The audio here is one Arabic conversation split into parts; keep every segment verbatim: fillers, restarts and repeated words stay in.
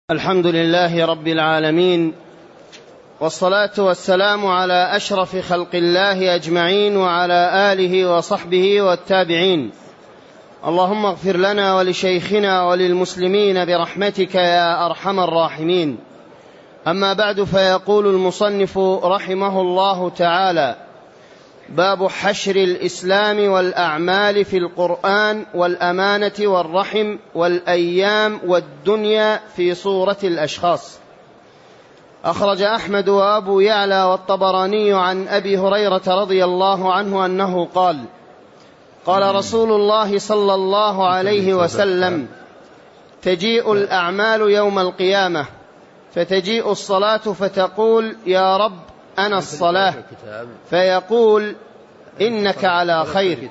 الحمد لله رب العالمين، والصلاة والسلام على أشرف خلق الله أجمعين، وعلى آله وصحبه والتابعين. اللهم اغفر لنا ولشيخنا وللمسلمين برحمتك يا أرحم الراحمين. أما بعد، فيقول المصنف رحمه الله تعالى: باب حشر الإسلام والأعمال في القرآن والأمانة والرحم والأيام والدنيا في صورة الأشخاص. أخرج أحمد وأبو يعلى والطبراني عن أبي هريرة رضي الله عنه أنه قال: قال رسول الله صلى الله عليه وسلم: تجيء الأعمال يوم القيامة، فتجيء الصلاة فتقول: يا رب أنا الصلاة، فيقول: إنك على خير.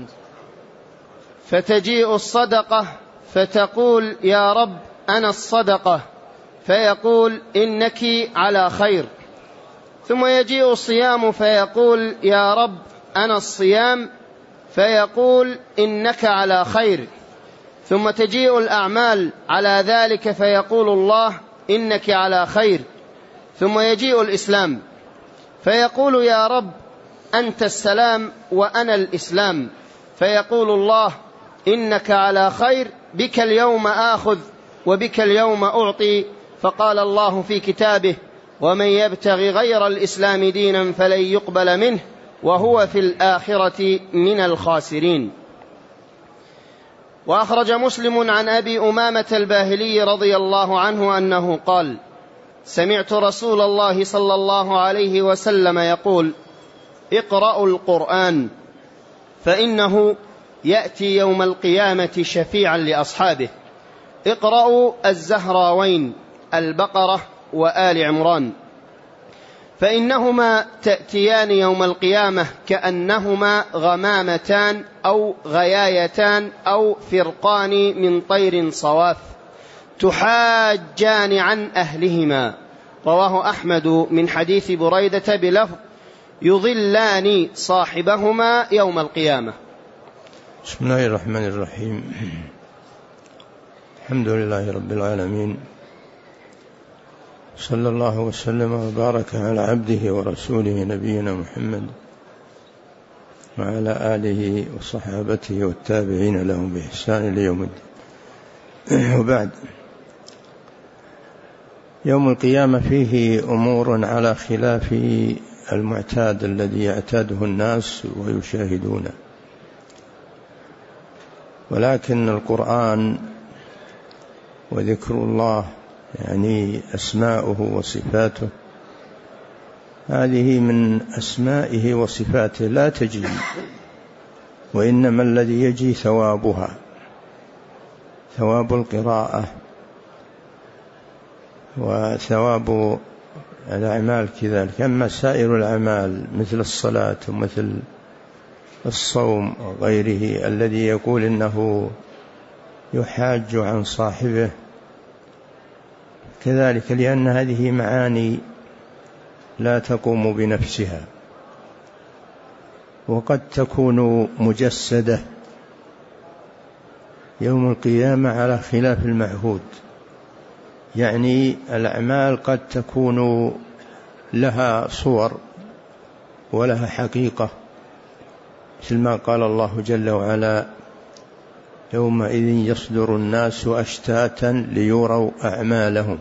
فتجيء الصدقة فتقول: يا رب أنا الصدقة، فيقول: إنك على خير. ثم يجيء الصيام فيقول: يا رب أنا الصيام، فيقول: إنك على خير. ثم تجيء الأعمال على ذلك فيقول الله: إنك على خير. ثم يجيء الإسلام فيقول: يا رب أنت السلام وأنا الإسلام، فيقول الله: إنك على خير، بك اليوم آخذ وبك اليوم أعطي. فقال الله في كتابه: ومن يبتغي غير الإسلام دينا فلن يقبل منه وهو في الآخرة من الخاسرين. وأخرج مسلم عن أبي أمامة الباهلي رضي الله عنه أنه قال: سمعت رسول الله صلى الله عليه وسلم يقول: اقرأوا القرآن فإنه يأتي يوم القيامة شفيعا لأصحابه. اقرأوا الزهراوين، البقرة وآل عمران، فإنهما تأتيان يوم القيامة كأنهما غمامتان أو غيايتان أو فرقان من طير صواف، تحاجان عن أهلهما. رواه أحمد من حديث بريدة بلفظ: يضلان صاحبهما يوم القيامة. بسم الله الرحمن الرحيم. الحمد لله رب العالمين، صلى الله وسلم وبارك على عبده ورسوله نبينا محمد وعلى آله وصحابته والتابعين لهم بإحسان ليوم الدين. وبعد، يوم القيامة فيه أمور على خلاف المعتاد الذي يعتاده الناس ويشاهدونه، ولكن القرآن وذكر الله، يعني أسماؤه وصفاته، هذه من أسمائه وصفاته لا تجي، وإنما الذي يجي ثوابها، ثواب القراءة وثواب الأعمال كذلك. أما سائر الأعمال مثل الصلاة ومثل الصوم وغيره الذي يقول إنه يحاج عن صاحبه كذلك، لأن هذه معاني لا تقوم بنفسها، وقد تكون مجسدة يوم القيامة على خلاف المعهود. يعني الأعمال قد تكون لها صور ولها حقيقة، مثل ما قال الله جل وعلا: يومئذ يصدر الناس أشتاتا ليروا أعمالهم.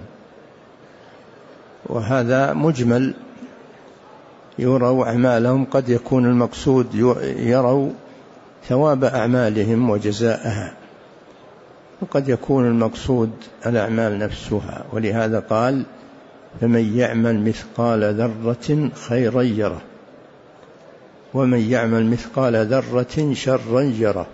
وهذا مجمل، يروا أعمالهم، قد يكون المقصود يروا ثواب أعمالهم وجزاءها، وقد يكون المقصود الأعمال نفسها. ولهذا قال: فمن يعمل مثقال ذرة خيرا يره، ومن يعمل مثقال ذرة شرا يره.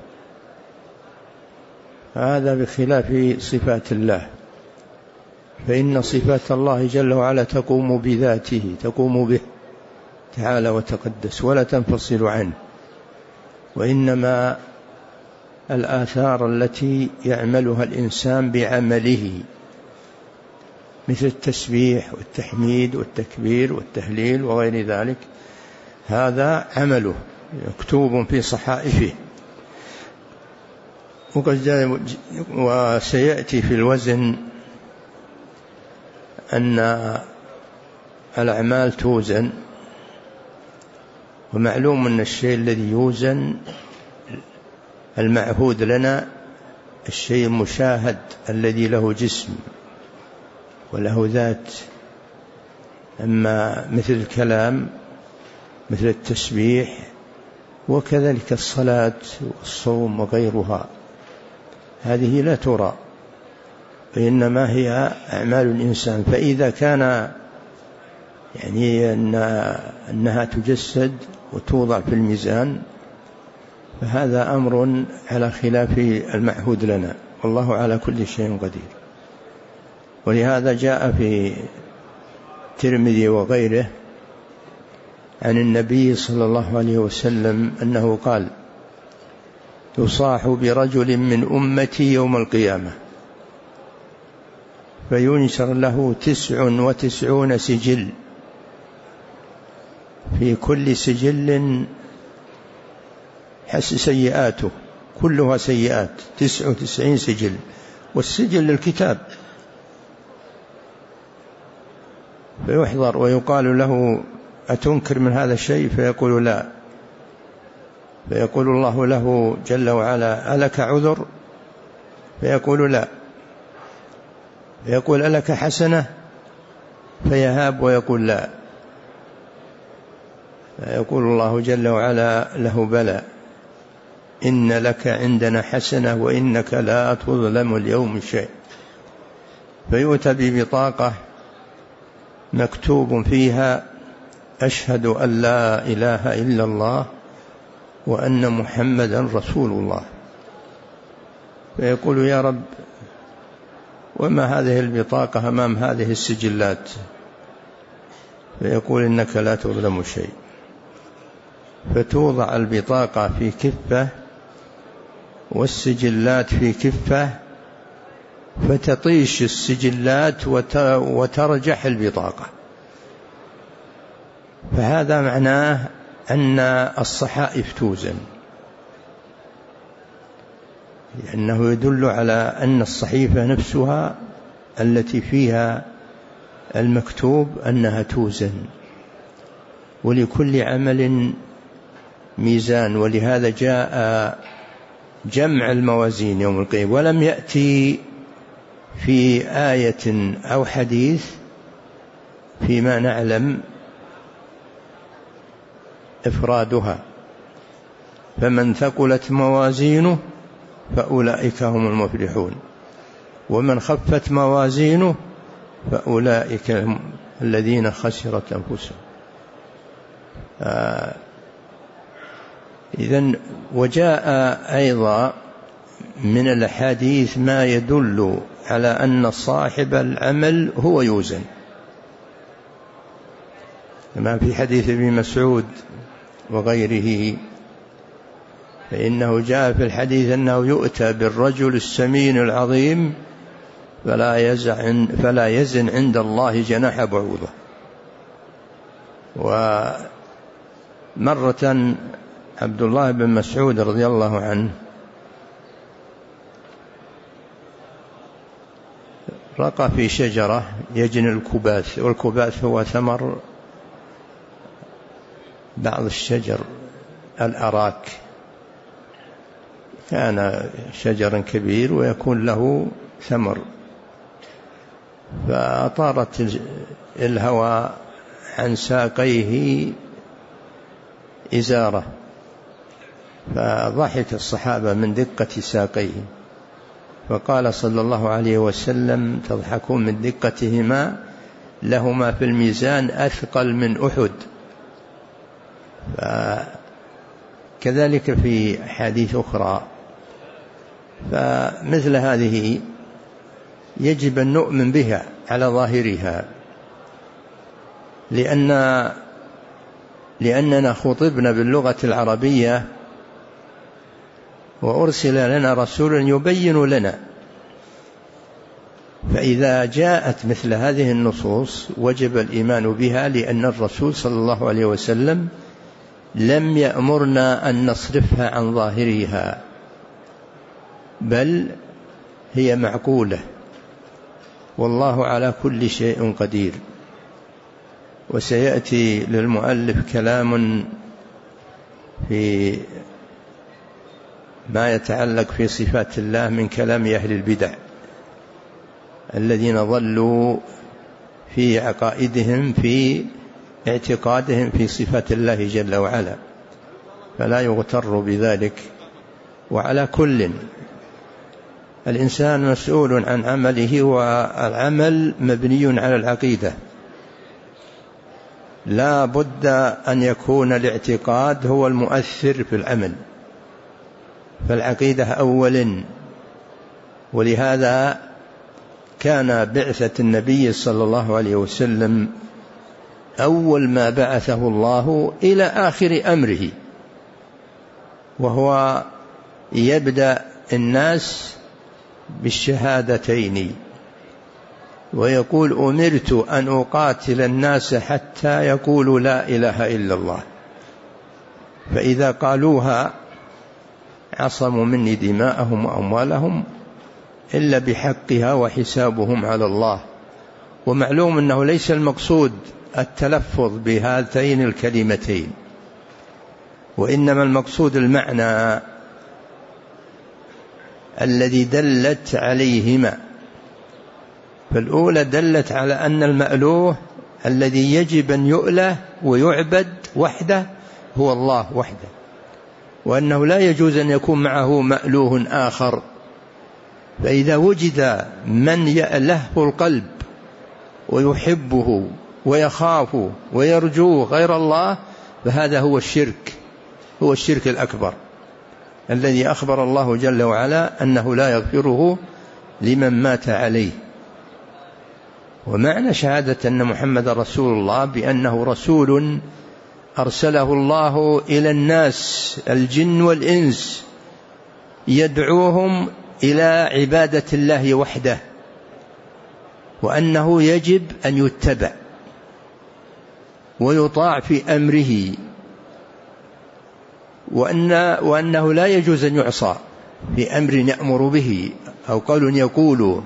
هذا بخلاف صفات الله، فإن صفات الله جل وعلا تقوم بذاته، تقوم به تعالى وتقدس، ولا تنفصل عنه. وإنما الآثار التي يعملها الإنسان بعمله، مثل التسبيح والتحميد والتكبير والتهليل وغير ذلك، هذا عمله مكتوب في صحائفه. وقد جاء وسيأتي في الوزن أن الأعمال توزن، ومعلوم أن الشيء الذي يوزن المعهود لنا الشيء المشاهد الذي له جسم وله ذات، أما مثل الكلام مثل التسبيح وكذلك الصلاة والصوم وغيرها هذه لا ترى، فإنما هي أعمال الإنسان. فإذا كان يعني أنها تجسد وتوضع في الميزان فهذا أمر على خلاف المعهود لنا، والله على كل شيء قدير. ولهذا جاء في الترمذي وغيره عن النبي صلى الله عليه وسلم أنه قال: يصاح برجل من أمتي يوم القيامة فينشر له تسع وتسعون سجل، في كل سجل حس سيئاته كلها سيئات، تسع وتسعين سجل، والسجل للكتاب. فيحضر ويقال له: أتنكر من هذا الشيء؟ فيقول: لا. فيقول الله له جل وعلا: ألك عذر؟ فيقول: لا. فيقول: ألك حسنة؟ فيهاب ويقول: لا. فيقول الله جل وعلا له: بلى، إن لك عندنا حسنة وإنك لا تظلم اليوم شيء. فيؤتى ببطاقة مكتوب فيها: أشهد أن لا إله إلا الله وأن محمدا رسول الله. فيقول: يا رب، وما هذه البطاقة أمام هذه السجلات؟ فيقول: إنك لا تظلم شيء. فتوضع البطاقة في كفة والسجلات في كفة، فتطيش السجلات وترجح البطاقة. فهذا معناه أن الصحائف توزن، لأنه يدل على أن الصحيفة نفسها التي فيها المكتوب أنها توزن، ولكل عمل ميزان. ولهذا جاء جمع الموازين يوم القيامة، ولم يأتي في آية أو حديث فيما نعلم إفرادها. فمن ثقلت موازينه فأولئك هم المفلحون، ومن خفت موازينه فأولئك هم الذين خسرت أنفسهم. آه إذن وجاء أيضا من الحديث ما يدل على أن صاحب العمل هو يوزن، كما في حديث ابن مسعود وغيره، فإنه جاء في الحديث أنه يؤتى بالرجل السمين العظيم فلا يزن, فلا يزن عند الله جناح بعوضة. ومرة عبد الله بن مسعود رضي الله عنه رقى في شجرة يجني الكباث، والكباث هو ثمر بعض الشجر الأراك، كان شجرا كبير ويكون له ثمر. فأطارت الهوى عن ساقيه إزارة، فضحك الصحابة من دقة ساقيه، فقال صلى الله عليه وسلم: تضحكون من دقتهما، لهما في الميزان أثقل من أحد. كذلك في حديث أخرى. فمثل هذه يجب أن نؤمن بها على ظاهرها، لأن لأننا خطبنا باللغة العربية وأرسل لنا رسول يبين لنا. فإذا جاءت مثل هذه النصوص وجب الإيمان بها، لأن الرسول صلى الله عليه وسلم لم يأمرنا أن نصرفها عن ظاهرها، بل هي معقولة والله على كل شيء قدير. وسيأتي للمؤلف كلام في ما يتعلق في صفات الله من كلام أهل البدع الذين ظلوا في عقائدهم في اعتقادهم في صفات الله جل وعلا، فلا يغتر بذلك. وعلى كل الإنسان مسؤول عن عمله، والعمل مبني على العقيدة، لا بد أن يكون الاعتقاد هو المؤثر في العمل، فالعقيدة أولا. ولهذا كان بعثة النبي صلى الله عليه وسلم أول ما بعثه الله إلى آخر أمره، وهو يبدأ الناس بالشهادتين ويقول: أمرت أن أقاتل الناس حتى يقولوا لا إله إلا الله، فإذا قالوها عصموا مني دماءهم وأموالهم إلا بحقها وحسابهم على الله. ومعلوم أنه ليس المقصود التلفظ بهاتين الكلمتين، وإنما المقصود المعنى الذي دلت عليهما. فالأولى دلت على أن المألوه الذي يجب أن يؤله ويعبد وحده هو الله وحده، وأنه لا يجوز أن يكون معه مألوه آخر. فإذا وجد من يألهه القلب ويحبه ويخافه ويرجوه غير الله، فهذا هو الشرك، هو الشرك الأكبر الذي أخبر الله جل وعلا أنه لا يغفره لمن مات عليه. ومعنى شهادة أن محمد رسول الله بأنه رسول أرسله الله إلى الناس الجن والإنس يدعوهم إلى عبادة الله وحده، وأنه يجب أن يتبع ويطاع في أمره، وأن وأنه لا يجوز أن يعصى في أمر يأمر به أو قول يقول.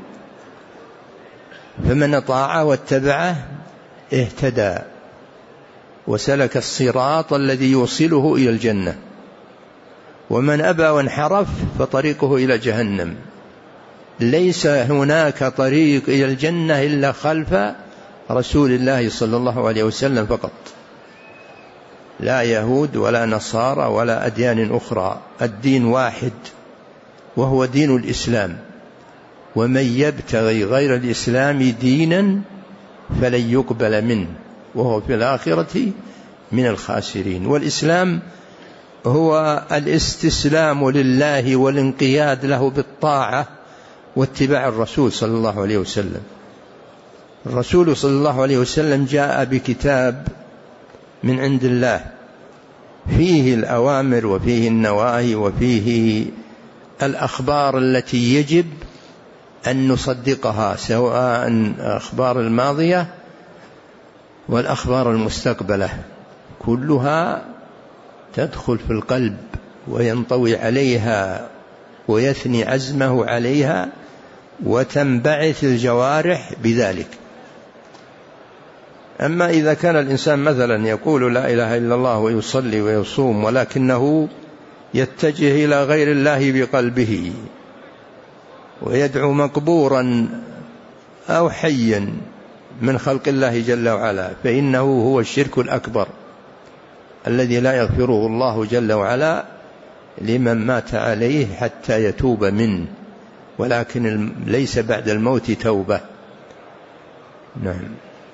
فمن أطاعه واتبعه اهتدى وسلك الصراط الذي يوصله إلى الجنة، ومن أبى وانحرف فطريقه إلى جهنم. ليس هناك طريق إلى الجنة إلا خلف رسول الله صلى الله عليه وسلم فقط، لا يهود ولا نصارى ولا أديان أخرى، الدين واحد وهو دين الإسلام. ومن يبتغي غير الإسلام دينا فلن يقبل منه وهو في الآخرة من الخاسرين. والإسلام هو الاستسلام لله والانقياد له بالطاعة واتباع الرسول صلى الله عليه وسلم. الرسول صلى الله عليه وسلم جاء بكتاب من عند الله فيه الأوامر وفيه النواهي وفيه الأخبار التي يجب أن نصدقها، سواء أخبار الماضية والأخبار المستقبلة، كلها تدخل في القلب وينطوي عليها ويثني عزمه عليها وتنبعث الجوارح بذلك. أما إذا كان الإنسان مثلا يقول لا إله إلا الله ويصلي ويصوم ولكنه يتجه إلى غير الله بقلبه ويدعو مقبورا أو حيا من خلق الله جل وعلا، فإنه هو الشرك الأكبر الذي لا يغفره الله جل وعلا لمن مات عليه حتى يتوب منه، ولكن ليس بعد الموت توبة. نعم.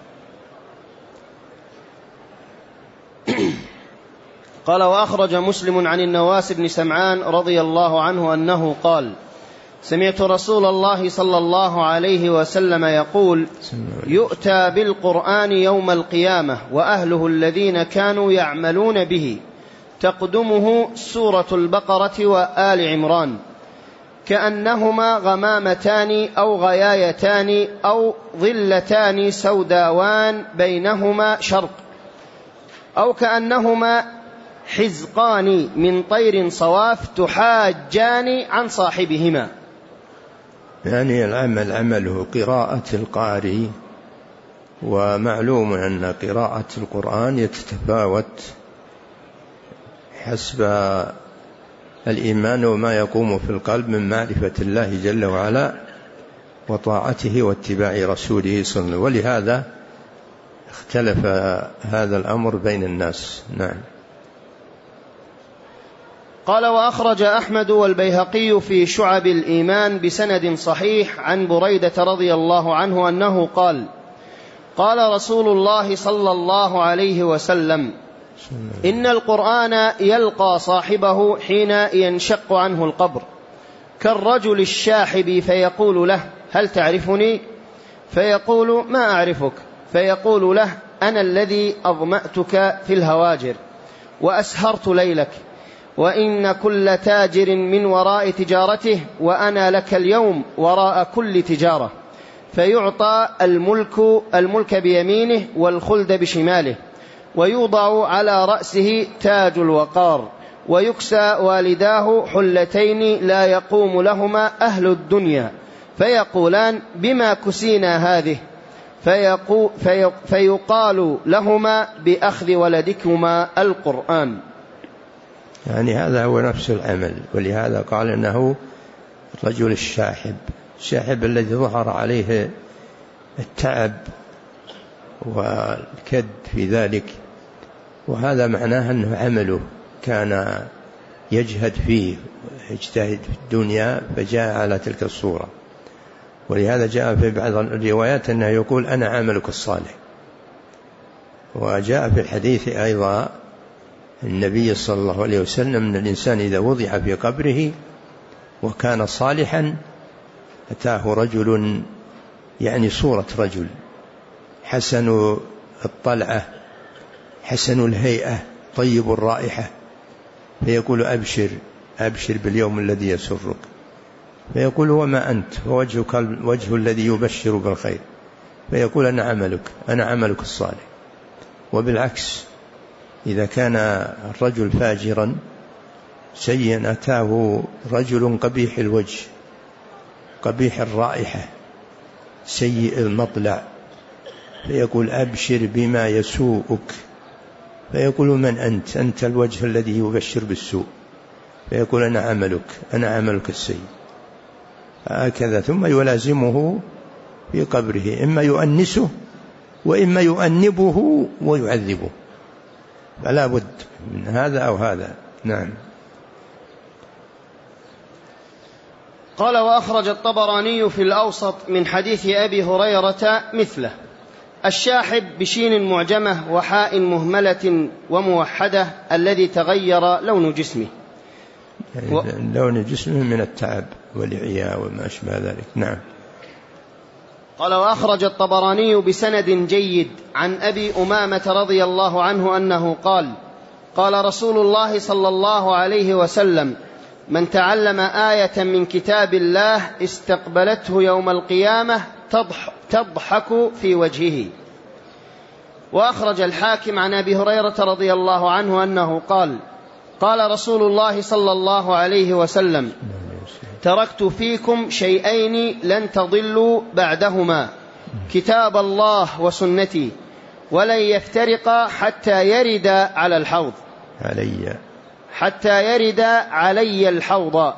قال: وأخرج مسلم عن النواس بن سمعان رضي الله عنه أنه قال: سمعت رسول الله صلى الله عليه وسلم يقول: يؤتى بالقرآن يوم القيامة وأهله الذين كانوا يعملون به، تقدمه سورة البقرة وآل عمران، كأنهما غمامتان أو غيايتان أو ظلتان سوداوان بينهما شرق، أو كأنهما حزقان من طير صواف تحاجان عن صاحبهما. يعني العمل عمله قراءة القارئ، ومعلوم أن قراءة القرآن يتتفاوت حسب الإيمان وما يقوم في القلب من معرفة الله جل وعلا وطاعته واتباع رسوله صلى الله عليه وسلم، ولهذا اختلف هذا الأمر بين الناس. نعم. قال: وأخرج أحمد والبيهقي في شعب الإيمان بسند صحيح عن بريدة رضي الله عنه أنه قال: قال رسول الله صلى الله عليه وسلم: إن القرآن يلقى صاحبه حين ينشق عنه القبر كالرجل الشاحب، فيقول له: هل تعرفني؟ فيقول: ما أعرفك. فيقول له: أنا الذي أظمأتك في الهواجر وأسهرت ليلك، وإن كل تاجر من وراء تجارته، وأنا لك اليوم وراء كل تجارة. فيعطى الملك, الملك بيمينه والخلد بشماله، ويوضع على رأسه تاج الوقار، ويكسى والداه حلتين لا يقوم لهما أهل الدنيا، فيقولان: بما كسينا هذه؟ فيقو في فيقال لهما: بأخذ ولدكما القرآن. يعني هذا هو نفس العمل، ولهذا قال إنه الرجل الشاحب، الشاحب الذي ظهر عليه التعب والكد في ذلك، وهذا معناه أنه عمله كان يجهد فيه يجتهد في الدنيا فجاء على تلك الصورة. ولهذا جاء في بعض الروايات أنه يقول: أنا عملك الصالح. وجاء في الحديث أيضا النبي صلى الله عليه وسلم أن الإنسان إذا وضع في قبره وكان صالحا أتاه رجل، يعني صورة رجل حسن الطلعة حسن الهيئة طيب الرائحة، فيقول: أبشر أبشر باليوم الذي يسرك. فيقول: وما أنت؟ ووجهك الوجه الذي يبشر بالخير. فيقول: أنا عملك أنا عملك الصالح. وبالعكس، إذا كان الرجل فاجرا سيئا أتاه رجل قبيح الوجه قبيح الرائحة سيء المطلع، فيقول: أبشر بما يسوءك. فيقول: من أنت؟ أنت الوجه الذي يبشر بالسوء. فيقول: أنا عملك أنا عملك السيء. هكذا ثم يلازمه في قبره، إما يؤنسه وإما يؤنبه ويعذبه، فلا بد من هذا أو هذا. نعم. قال: وأخرج الطبراني في الأوسط من حديث أبي هريرة مثله: الشاحب بشين معجمة وحاء مهملة وموحدة الذي تغير لون جسمه. يعني و... لون جسمه من التعب والعياء وما أشبه ذلك. نعم. قال: وأخرج الطبراني بسند جيد عن أبي أمامة رضي الله عنه أنه قال: قال رسول الله صلى الله عليه وسلم: من تعلم آية من كتاب الله استقبلته يوم القيامة تضحك في وجهه. وأخرج الحاكم عن أبي هريرة رضي الله عنه أنه قال: قال رسول الله صلى الله عليه وسلم: تركت فيكم شيئين لن تضلوا بعدهما، كتاب الله وسنتي، ولن يفترقا حتى يرد على الحوض علي حتى يرد علي الحوض.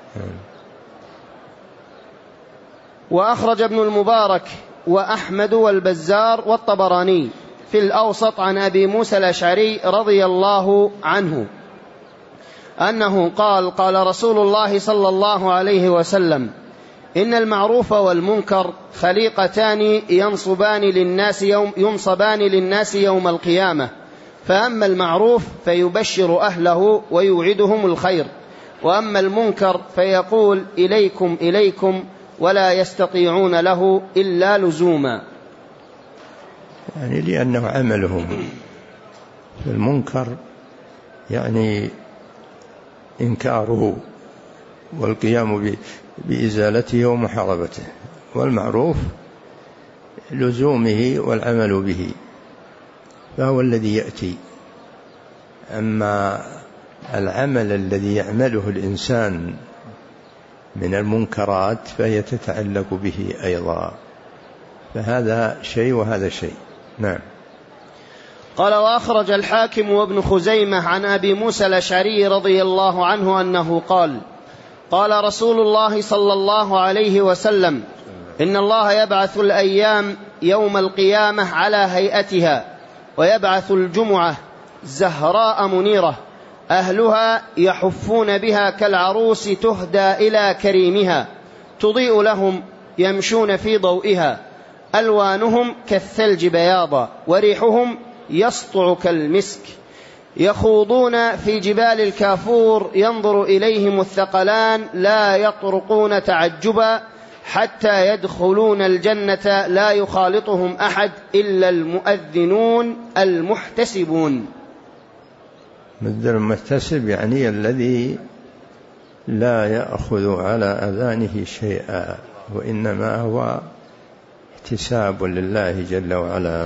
وأخرج ابن المبارك وأحمد والبزار والطبراني في الأوسط عن أبي موسى الأشعري رضي الله عنه أنه قال: قال رسول الله صلى الله عليه وسلم: إن المعروف والمنكر خليقتان ينصبان للناس يوم, ينصبان للناس يوم القيامة، فأما المعروف فيبشر أهله ويوعدهم الخير، وأما المنكر فيقول: إليكم إليكم، ولا يستطيعون له إلا لزوما. يعني لأنه عملهم في المنكر يعني إنكاره والقيام بإزالته ومحاربته، والمعروف لزومه والعمل به، فهو الذي يأتي. أما العمل الذي يعمله الإنسان من المنكرات فهي تتعلق به أيضا، فهذا شيء وهذا شيء. نعم. قال: وأخرج الحاكم وابن خزيمة عن أبي موسى الأشعري رضي الله عنه أنه قال: قال رسول الله صلى الله عليه وسلم: إن الله يبعث الأيام يوم القيامة على هيئتها، ويبعث الجمعة زهراء منيرة، أهلها يحفون بها كالعروس تهدى إلى كريمها، تضيء لهم يمشون في ضوئها، ألوانهم كالثلج بياضا، وريحهم يسطع كالمسك، يخوضون في جبال الكافور، ينظر إليهم الثقلان لا يطرقون تعجبا حتى يدخلون الجنة، لا يخالطهم أحد إلا المؤذنون المحتسبون. مثل المحتسب يعني الذي لا يأخذ على أذانه شيئا، وإنما هو احتساب لله جل وعلا.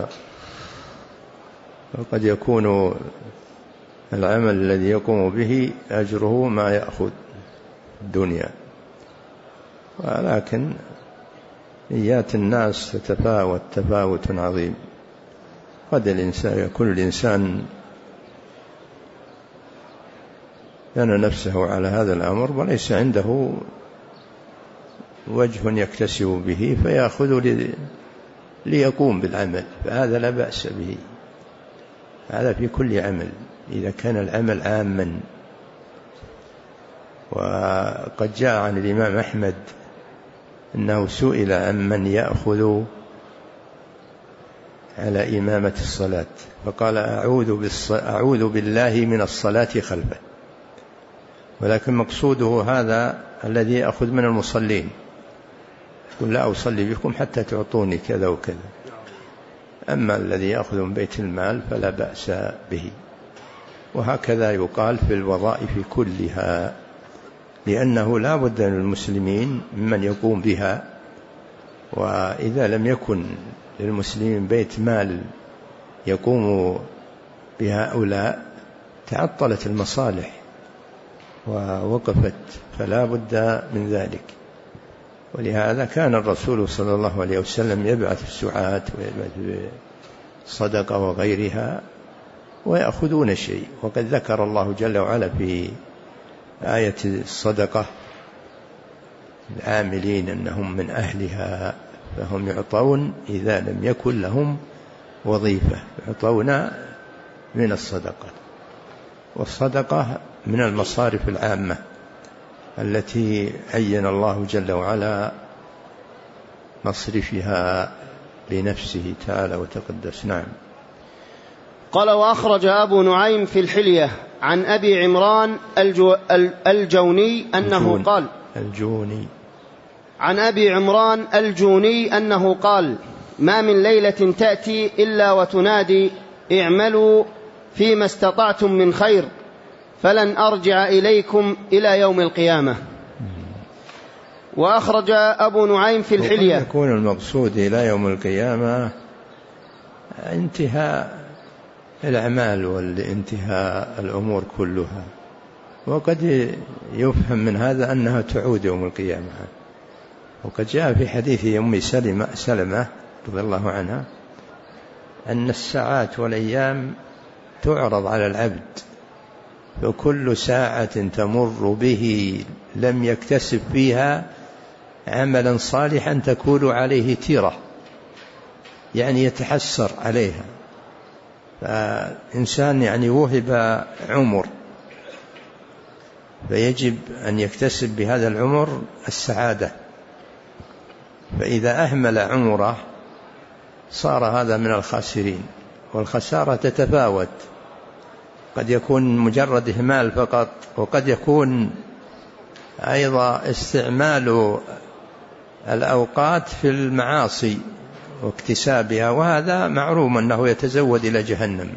وقد يكون العمل الذي يقوم به أجره ما يأخذ الدنيا، ولكن نيات الناس تتفاوت تفاوت عظيم. قد الإنسان كل الإنسان بنى نفسه على هذا الأمر وليس عنده وجه يكتسب به فيأخذ ليقوم بالعمل، فهذا لا بأس به. هذا في كل عمل إذا كان العمل عاما. وقد جاء عن الإمام أحمد أنه سئل عن من يأخذ على إمامة الصلاة فقال: أعوذ, أعوذ بالله من الصلاة خلفه. ولكن مقصوده هذا الذي يأخذ من المصلين، يقول: لا أصلي بكم حتى تعطوني كذا وكذا. أما الذي يأخذ من بيت المال فلا بأس به. وهكذا يقال في الوظائف كلها، لأنه لا بد للمسلمين ممن يقوم بها، وإذا لم يكن للمسلمين بيت مال يقوم بهؤلاء تعطلت المصالح ووقفت، فلا بد من ذلك. ولهذا كان الرسول صلى الله عليه وسلم يبعث السعاة ويبعث الصدقة وغيرها ويأخذون شيء. وقد ذكر الله جل وعلا في آية الصدقة العاملين أنهم من أهلها، فهم يعطون إذا لم يكن لهم وظيفة، يعطون من الصدقة. والصدقة من المصارف العامة التي عين الله جل وعلا مصرفها لنفسه تعالى وتقدس. نعم. قال: وأخرج أبو نعيم في الحلية عن أبي عمران الجو الجوني أنه الجون قال الجوني عن أبي عمران الجوني أنه قال: ما من ليلة تأتي إلا وتنادي: اعملوا فيما استطعتم من خير فلن أرجع إليكم إلى يوم القيامة. وأخرج أبو نعيم في الحلية. يكون المقصود إلى يوم القيامة انتهاء الأعمال والانتهاء الأمور كلها، وقد يفهم من هذا أنها تعود يوم القيامة. وقد جاء في حديث أم سلمة, سلمة رضي الله عنها أن الساعات والأيام تعرض على العبد، فكل ساعة تمر به لم يكتسب فيها عملا صالحا تكون عليه تيرة، يعني يتحسر عليها. فإنسان يعني وهب عمر فيجب أن يكتسب بهذا العمر السعادة، فإذا أهمل عمره صار هذا من الخاسرين. والخسارة تتفاوت، قد يكون مجرد إهمال فقط، وقد يكون أيضا استعمال الأوقات في المعاصي واكتسابها، وهذا معروم أنه يتزود إلى جهنم.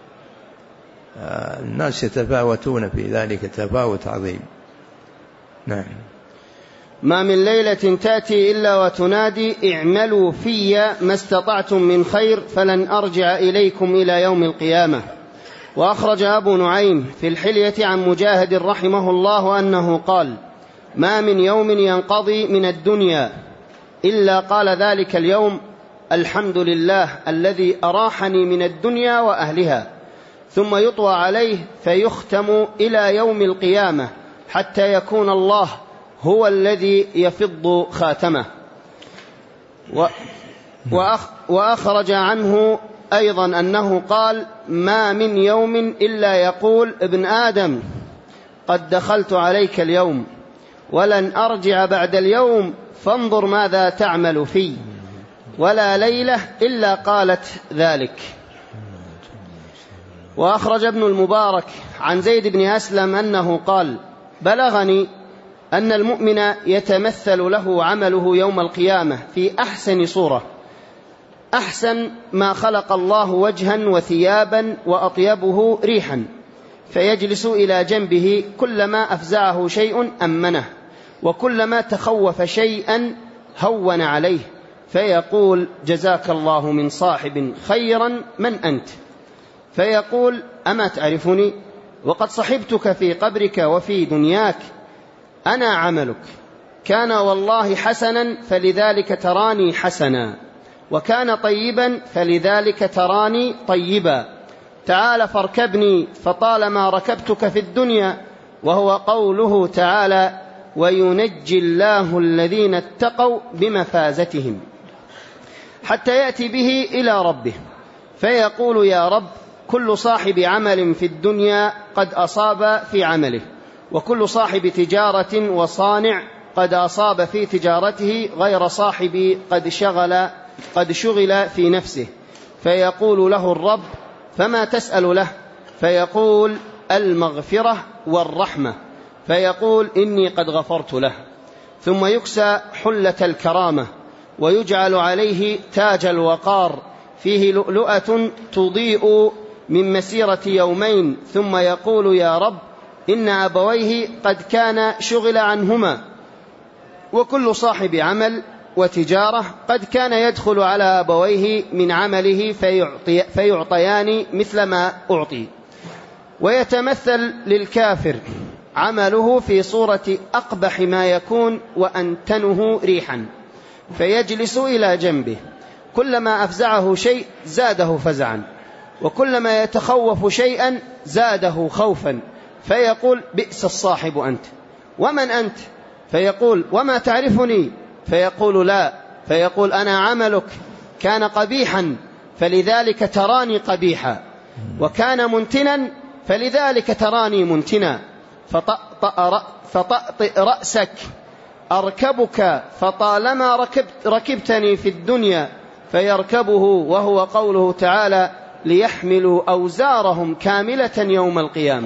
الناس يتفاوتون في ذلك تفاوت عظيم. نعم. ما من ليلة تأتي إلا وتنادي: اعملوا في ما استطعتم من خير فلن أرجع إليكم إلى يوم القيامة. وأخرج أبو نعيم في الحلية عن مجاهد رحمه الله أنه قال: ما من يوم ينقضي من الدنيا إلا قال ذلك اليوم الحمد لله الذي أراحني من الدنيا وأهلها، ثم يطوى عليه فيختم إلى يوم القيامة حتى يكون الله هو الذي يفض خاتمه. وأخرج عنه أيضا أنه قال ما من يوم إلا يقول ابن آدم قد دخلت عليك اليوم ولن أرجع بعد اليوم فانظر ماذا تعمل فيه، ولا ليلة إلا قالت ذلك. وأخرج ابن المبارك عن زيد بن أسلم أنه قال بلغني أن المؤمن يتمثل له عمله يوم القيامة في أحسن صورة، أحسن ما خلق الله وجها وثيابا وأطيبه ريحا، فيجلس إلى جنبه كلما أفزعه شيء أمنه، وكلما تخوف شيئا هون عليه، فيقول جزاك الله من صاحب خيرا من أنت؟ فيقول أما تعرفني وقد صحبتك في قبرك وفي دنياك؟ أنا عملك، كان والله حسنا فلذلك تراني حسنا، وكان طيبا فلذلك تراني طيبا، تعال فاركبني فطالما ركبتك في الدنيا، وهو قوله تعالى وينجي الله الذين اتقوا بمفازتهم، حتى يأتي به إلى ربه فيقول يا رب كل صاحب عمل في الدنيا قد أصاب في عمله، وكل صاحب تجارة وصانع قد أصاب في تجارته، غير صاحب قد شغل, قد شغل في نفسه، فيقول له الرب فما تسأل له؟ فيقول المغفرة والرحمة، فيقول إني قد غفرت له، ثم يكسى حلة الكرامة ويجعل عليه تاج الوقار فيه لؤلؤة تضيء من مسيرة يومين، ثم يقول يا رب إن أبويه قد كان شغل عنهما، وكل صاحب عمل وتجارة قد كان يدخل على أبويه من عمله فيعطي فيعطيان مثل ما أعطي. ويتمثل للكافر عمله في صورة أقبح ما يكون وأنتنه ريحا، فيجلس إلى جنبه كلما أفزعه شيء زاده فزعا، وكلما يتخوف شيئا زاده خوفا، فيقول بئس الصاحب أنت، ومن أنت؟ فيقول وما تعرفني؟ فيقول لا، فيقول أنا عملك، كان قبيحا فلذلك تراني قبيحا، وكان منتنا فلذلك تراني منتنا، فطأطئ رأسك أركبك فطالما ركبت ركبتني في الدنيا، فيركبه، وهو قوله تعالى ليحملوا أوزارهم كاملة يوم القيامة.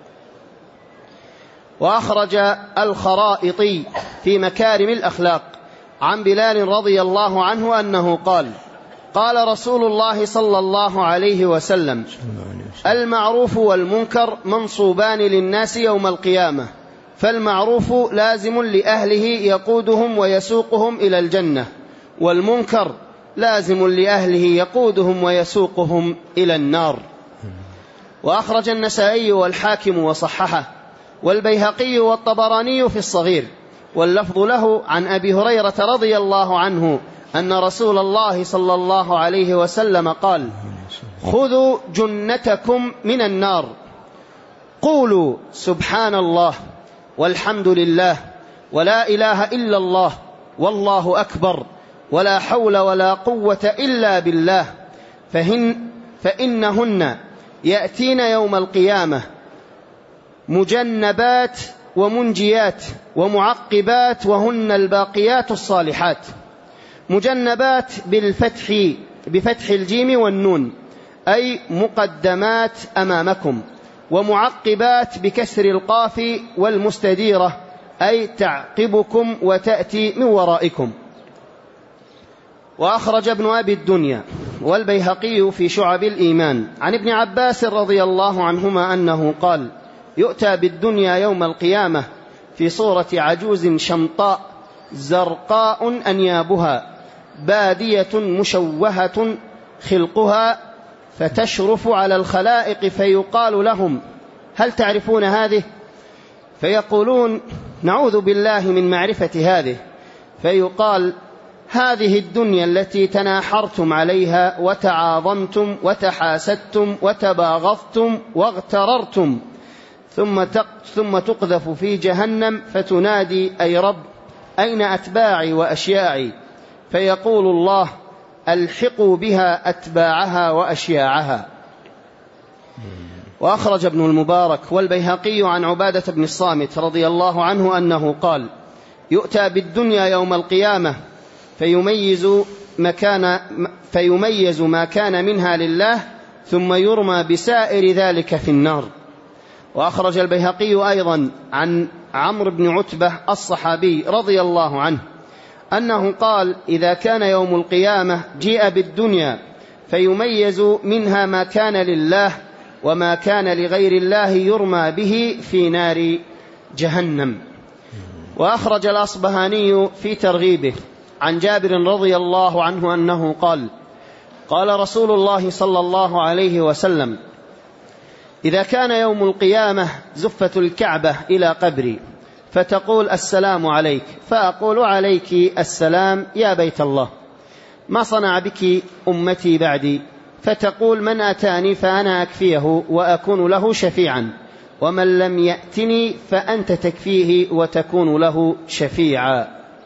وأخرج الخرائطي في مكارم الأخلاق عن بلال رضي الله عنه أنه قال قال رسول الله صلى الله عليه وسلم المعروف والمنكر منصوبان للناس يوم القيامة، فالمعروف لازم لأهله يقودهم ويسوقهم إلى الجنة، والمنكر لازم لأهله يقودهم ويسوقهم إلى النار. وأخرج النسائي والحاكم وصححه والبيهقي والطبراني في الصغير، واللفظ له عن أبي هريرة رضي الله عنه أن رسول الله صلى الله عليه وسلم قال خذوا جنتكم من النار، قولوا سبحان الله والحمد لله ولا إله إلا الله والله أكبر ولا حول ولا قوة إلا بالله، فهن فإنهن يأتين يوم القيامة مجنبات ومنجيات ومعقبات، وهن الباقيات الصالحات. مجنبات بالفتح بفتح الجيم والنون أي مقدمات أمامكم، ومعقبات بكسر القاف والمستديرة أي تعقبكم وتأتي من ورائكم. وأخرج ابن أبي الدنيا والبيهقي في شعب الإيمان عن ابن عباس رضي الله عنهما أنه قال يؤتى بالدنيا يوم القيامة في صورة عجوز شمطاء زرقاء أنيابها بادية مشوهة خلقها، فتشرف على الخلائق فيقال لهم هل تعرفون هذه؟ فيقولون نعوذ بالله من معرفة هذه، فيقال هذه الدنيا التي تناحرتم عليها وتعاظمتم وتحاسدتم وتباغضتم واغتررتم، ثم ثم تقذف في جهنم فتنادي أي رب أين أتباعي وأشياعي؟ فيقول الله ألحقوا بها أتباعها وأشياعها. وأخرج ابن المبارك والبيهقي عن عبادة بن الصامت رضي الله عنه أنه قال يؤتى بالدنيا يوم القيامة فيميز مكان فيميز ما كان منها لله ثم يرمى بسائر ذلك في النار. وأخرج البيهقي أيضا عن عمرو بن عتبة الصحابي رضي الله عنه أنه قال إذا كان يوم القيامة جيء بالدنيا فيميز منها ما كان لله وما كان لغير الله يرمى به في نار جهنم. وأخرج الأصبهاني في ترغيبه عن جابر رضي الله عنه أنه قال قال رسول الله صلى الله عليه وسلم إذا كان يوم القيامة زفت الكعبة إلى قبري فتقول السلام عليك، فأقول عليك السلام يا بيت الله، ما صنع بك أمتي بعدي؟ فتقول من أتاني فأنا أكفيه وأكون له شفيعا، ومن لم يأتني فأنت تكفيه وتكون له شفيعا.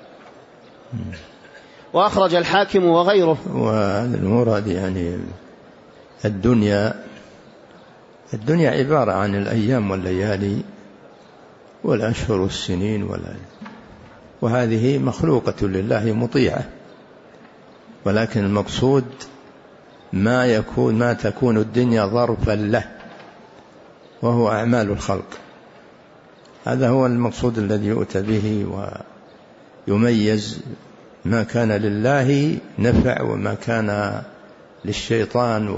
وأخرج الحاكم وغيره. وهذا المراد يعني الدنيا الدنيا عبارة عن الأيام والليالي والأشهر والسنين والأيام، وهذه مخلوقة لله مطيعة، ولكن المقصود ما يكون ما تكون الدنيا ظرفا له وهو أعمال الخلق. هذا هو المقصود الذي يؤتى به ويميز ما كان لله نفع وما كان للشيطان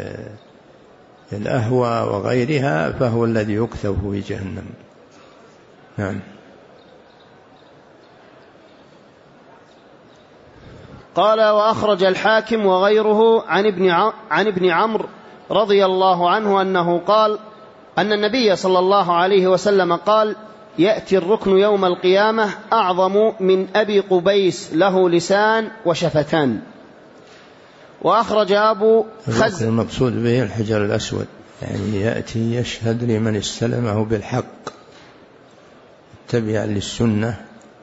والأهوى وغيرها فهو الذي يكتب في جهنم. نعم. قال وأخرج الحاكم وغيره عن ابن عن ابن عمرو رضي الله عنه أنه قال أن النبي صلى الله عليه وسلم قال يأتي الركن يوم القيامة أعظم من أبي قبيس له لسان وشفتان. وأخرج أبو خز المقصود به الحجر الأسود، يعني يأتي يشهد لمن استلمه بالحق تبعا للسنة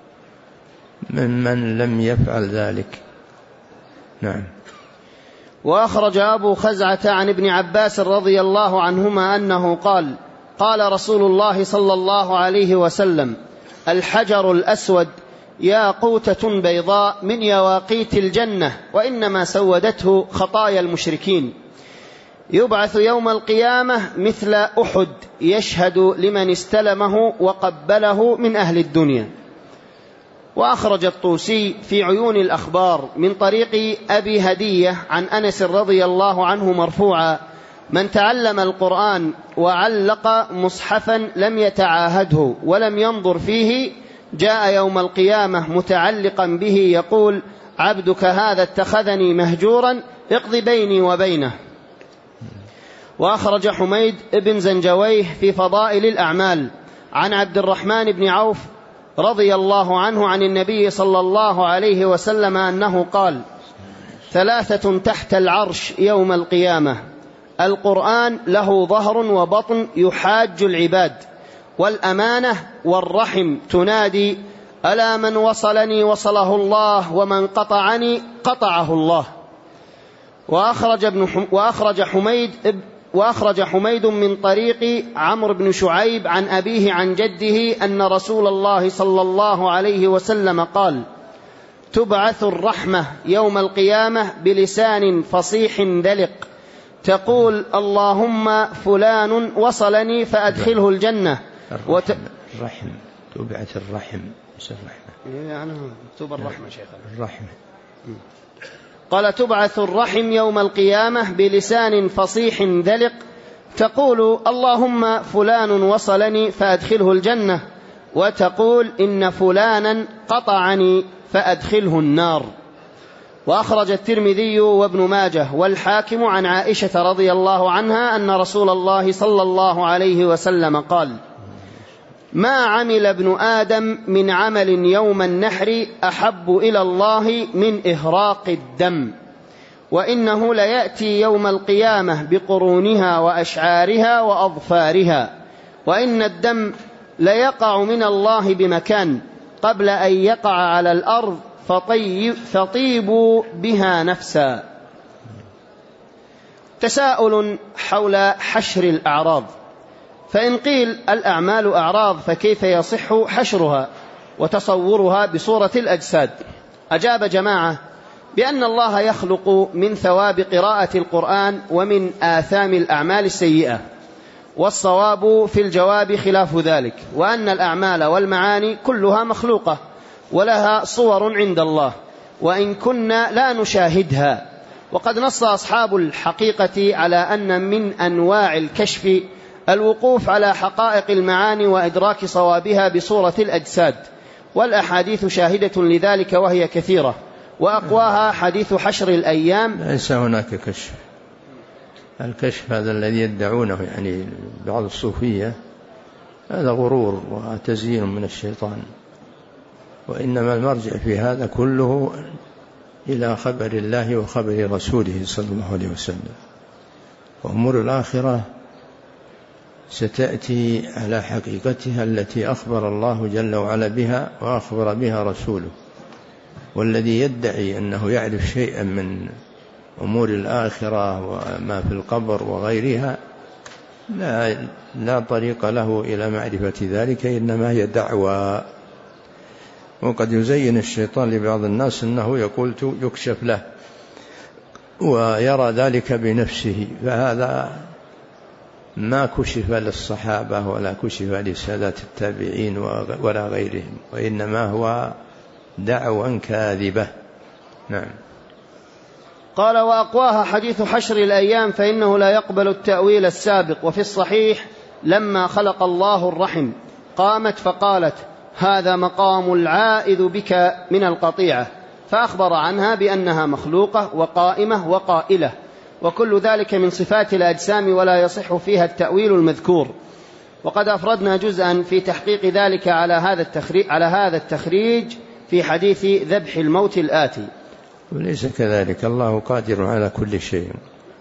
ممن لم يفعل ذلك. نعم. وأخرج أبو خزعة عن ابن عباس رضي الله عنهما أنه قال قال رسول الله صلى الله عليه وسلم الحجر الأسود ياقوتة بيضاء من يواقيت الجنة وإنما سودته خطايا المشركين، يبعث يوم القيامة مثل أحد يشهد لمن استلمه وقبله من أهل الدنيا. وأخرج الطوسي في عيون الأخبار من طريق أبي هدية عن أنس رضي الله عنه مرفوعا من تعلم القرآن وعلق مصحفا لم يتعاهده ولم ينظر فيه جاء يوم القيامة متعلقا به يقول عبدك هذا اتخذني مهجورا اقض بيني وبينه. وأخرج حميد بن زنجويه في فضائل الأعمال عن عبد الرحمن بن عوف رضي الله عنه عن النبي صلى الله عليه وسلم أنه قال ثلاثة تحت العرش يوم القيامة القرآن له ظهر وبطن يحاج العباد، والأمانة والرحم تنادي ألا من وصلني وصله الله ومن قطعني قطعه الله. وأخرج, ابن حم وأخرج حميد وأخرج حميد من طريق عمرو بن شعيب عن أبيه عن جده أن رسول الله صلى الله عليه وسلم قال تبعث الرحمة يوم القيامة بلسان فصيح دلق تقول اللهم فلان وصلني فأدخله الجنة. الرحم, وت... الرحم تبعث الرحم مش الرحمة يعني مكتوب الرحمة شيخنا الرحمة. قال تبعث الرحم يوم القيامة بلسان فصيح ذلق تقول اللهم فلان وصلني فأدخله الجنة وتقول إن فلانا قطعني فأدخله النار. وأخرج الترمذي وابن ماجه والحاكم عن عائشة رضي الله عنها أن رسول الله صلى الله عليه وسلم قال ما عمل ابن آدم من عمل يوم النحر أحب إلى الله من إهراق الدم، وإنه ليأتي يوم القيامة بقرونها وأشعارها وأظفارها، وإن الدم ليقع من الله بمكان قبل أن يقع على الأرض فطيبوا بها نفسا. تساؤل حول حشر الأعراض. فإن قيل الأعمال أعراض فكيف يصح حشرها وتصورها بصورة الأجساد؟ أجاب جماعة بأن الله يخلق من ثواب قراءة القرآن ومن آثام الأعمال السيئة، والصواب في الجواب خلاف ذلك، وأن الأعمال والمعاني كلها مخلوقة ولها صور عند الله وإن كنا لا نشاهدها. وقد نص أصحاب الحقيقة على أن من أنواع الكشف الوقوف على حقائق المعاني وإدراك صوابها بصورة الأجساد، والأحاديث شاهدة لذلك وهي كثيرة، وأقواها حديث حشر الأيام. ليس هناك كشف. الكشف هذا الذي يدعونه يعني بعض الصوفية هذا غرور وتزيين من الشيطان، وإنما المرجع في هذا كله إلى خبر الله وخبر رسوله صلى الله عليه وسلم. وأمور الآخرة ستأتي على حقيقتها التي أخبر الله جل وعلا بها وأخبر بها رسوله. والذي يدعي أنه يعرف شيئا من أمور الآخرة وما في القبر وغيرها لا, لا طريق له إلى معرفة ذلك، إنما هي دعوى. وقد يزين الشيطان لبعض الناس أنه يقول يكشف له ويرى ذلك بنفسه، فهذا ما كشف للصحابة ولا كشف لسادات التابعين ولا غيرهم، وإنما هو دعوى كاذبة. نعم. قال وأقواها حديث حشر الأيام فإنه لا يقبل التأويل السابق. وفي الصحيح لما خلق الله الرحم قامت فقالت هذا مقام العائذ بك من القطيعة، فأخبر عنها بأنها مخلوقة وقائمة وقائلة، وكل ذلك من صفات الأجسام ولا يصح فيها التأويل المذكور. وقد أفردنا جزءا في تحقيق ذلك على هذا التخريج, على هذا التخريج في حديث ذبح الموت الآتي. وليس كذلك، الله قادر على كل شيء،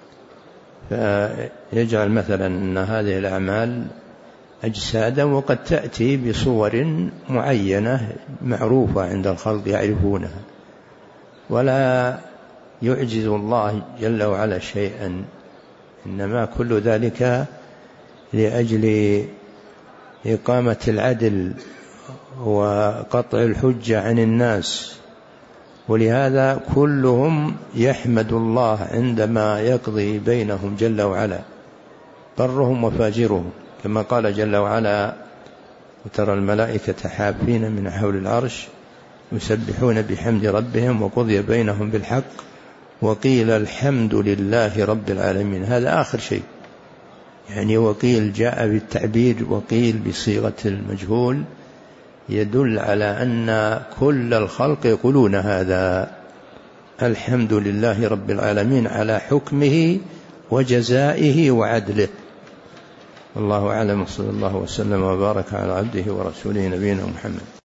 فيجعل مثلا أن هذه الأعمال أجسادا وقد تأتي بصور معينة معروفة عند الخلق يعرفونها، ولا يعجز الله جل وعلا شيئا، إنما كل ذلك لأجل إقامة العدل وقطع الحجة عن الناس. ولهذا كلهم يحمد الله عندما يقضي بينهم جل وعلا، برهم وفاجرهم، كما قال جل وعلا وترى الملائكة حافين من حول العرش يسبحون بحمد ربهم وقضي بينهم بالحق وقيل الحمد لله رب العالمين. هذا آخر شيء، يعني وقيل جاء بالتعبير وقيل بصيغة المجهول، يدل على أن كل الخلق يقولون هذا، الحمد لله رب العالمين على حكمه وجزائه وعدله. والله أعلم، صلى الله وسلم وبارك على عبده ورسوله نبينا محمد.